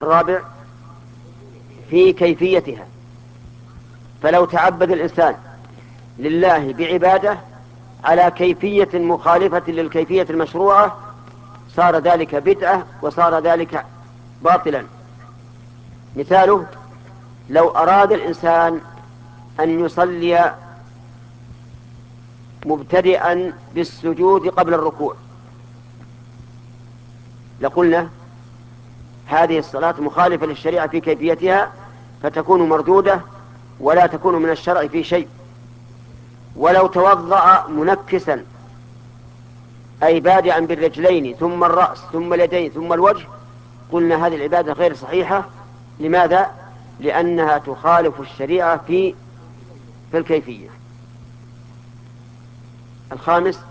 الرابع في كيفيتها. فلو تعبد الإنسان لله بعبادة على كيفية مخالفة للكيفية المشروعة صار ذلك بدعة وصار ذلك باطلا. مثاله: لو أراد الإنسان أن يصلي مبتدئا بالسجود قبل الركوع لقلنا هذه الصلاة مخالفة للشريعة في كيفيتها فتكون مردودة ولا تكون من الشرع في شيء. ولو توضأ منكسا أي بادئا بالرجلين ثم الرأس ثم اليدين ثم الوجه قلنا هذه العبادة غير صحيحة. لماذا؟ لأنها تخالف الشريعة في الكيفية. الخامس